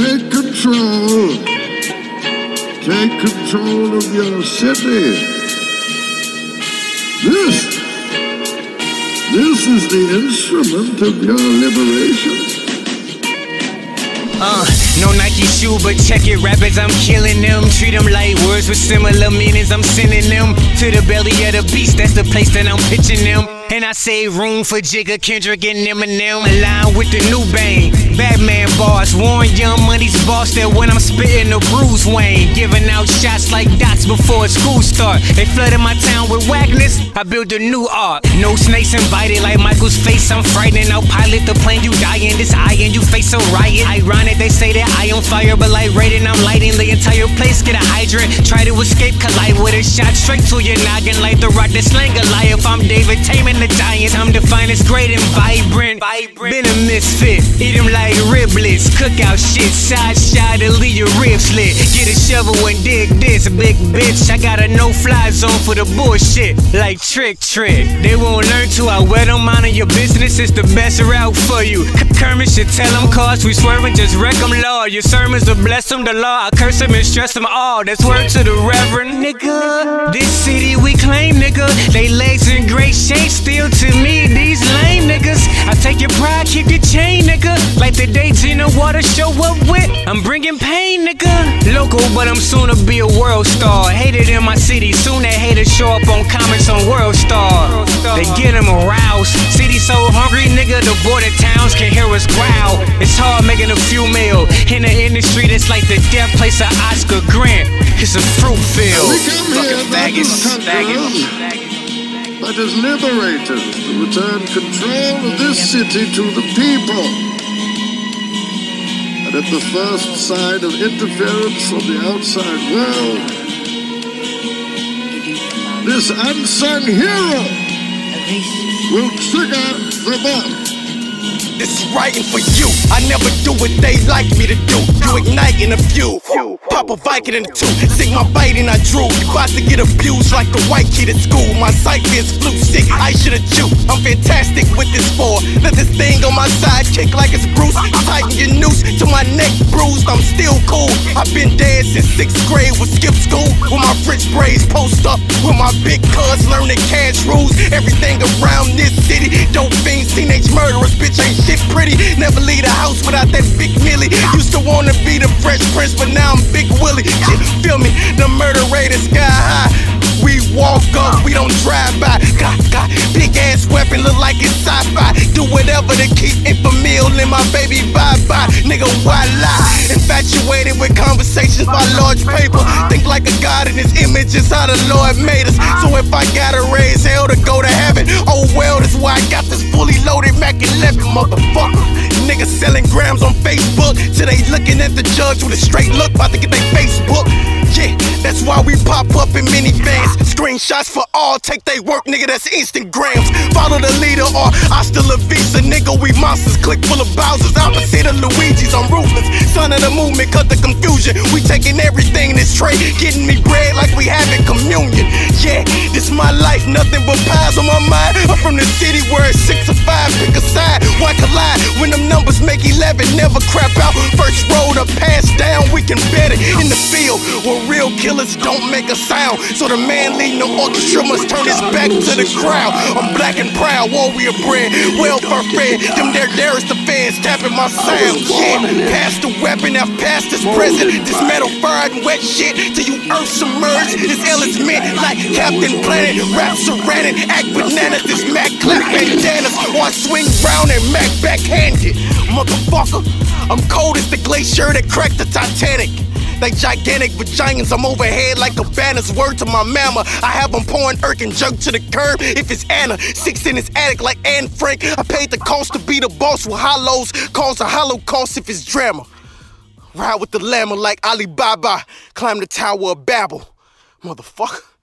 take control. Take control of your city. This is the instrument of your liberation. No Nike shoe, but check it, rappers, I'm killing them. Treat them like words with similar meanings, I'm sending them to the belly of the beast, that's the place that I'm pitching them. And I say room for Jigga, Kendrick, and Eminem. Align with the new Bane, Batman boss, Warren Young Money's boss. That when I'm spitting the Bruce Wayne, giving out shots like dots before school start. They flooded my town with whackness, I built a new art. No snakes invited like Michael's face, I'm frightening. I'll pilot the plane, you dying, this iron, you face a riot. Ironic, they say that I on fire, but like Raiden, I'm lighting the entire place. Get a hydrant, try to escape, collide with a shot straight to your noggin. Like the rock that slang Goliath, I'm David Taming the giant. I'm defined as great and vibrant. Been a misfit, eat them like riblets. Cookout shit, side shot to leave your ribs lit. Get a shovel and dig this, big bitch. I got a no-fly zone for the bullshit, like trick. They won't learn till I wet them out of your business. It's the best route for you. Kermit should tell them cause we swerving, just wreck them, Lord. Your sermons will bless them, the law. I curse them and stress them all. That's word to the reverend, nigga. This city we claim, nigga. They legs in great shape, still to me, these lame niggas. I take your pride, keep your chain, nigga. Like the day Gina Water show up with, I'm bringing pain, nigga. Local, but I'm soon to be a world star. Hated in my city, soon that haters show up on comments on World Star. They get them aroused. City so hungry, nigga, the border towns can hear us growl. It's hard making a few mil in the industry that's like the death place of Oscar Grant. It's a fruit field. We come here not as conquerors, but as liberators to return control of this city to the people. And at the first sign of interference from the outside world, this unsung hero will trigger the bomb. This is writing for you. I never do what they like me to do. You ignite in a few. Pop a Viking in the two. Sing my bite and I drew. You about to get abused like a white kid at school. My sight is flu sick. I should've chewed. I'm fantastic with this four. Let this thing on my side kick like it's Bruce. Tighten your noose to my neck bruised. I'm still cool. I've been dead since 6th grade with skip school. With my French braids post up. With my big cuz learning cash rules. Everything around this city. Dope fiends, teenage murderers. Bitch ain't shit pretty. Never leave the house without that big Millie. Used to wanna be the Fresh Prince, but now I'm Big Willie. Shit, feel me? The murder rate is sky high. We walk up, we don't drive by. Got big ass weapon, look like it's sci-fi. Do whatever to keep infamil in my baby bye-bye. Nigga, why lie? Infatuated with conversations by large paper. Think like a god in his image is how the Lord made us. So if I gotta raise hell to go to heaven, oh well, that's why I got this fully loaded Mac 11, motherfucker. Niggas selling grams on Facebook till they looking at the judge with a straight look, about to get their Facebook. Yeah, that's why we pop up in minivans. Screenshots for all, take they work, nigga, that's Instagrams. Follow the leader or hasta la vista, nigga, we monsters. Click full of Bowsers, opposite of Luigi's, I'm ruthless. Son of the movement, cut the confusion. We taking everything in this tray, getting me bread like we having communion. Yeah, this my life, nothing but pies on my mind. I'm from the city where it's 6 or 5, pick a side, why collide? When them numbers make 11, never crap out. First roll to pass down, we can bet it. In the field, where real killers don't make a sound. So the man leading the orchestra must turn his back to the crowd. I'm black and proud, warrior bred, welfare fed. Them there is the fans tapping my sound. Yeah, pass the weapon, I've passed this present. This metal fried and wet shit till you earth submerged. This L is meant like Captain Planet. Rap ceramic, act bananas. This Mac clap bandanas. Or I swing round and Mac backhanded. Motherfucker, I'm cold as the glacier that cracked the Titanic. They gigantic vaginas, I'm overhead like a banner's word to my mama. I have them pouring irk and jerk to the curb if it's Anna. 6 in his attic like Anne Frank. I paid the cost to be the boss with hollows. Cause a holocaust if it's drama. Ride with the llama like Alibaba. Climb the Tower of Babel. Motherfucker.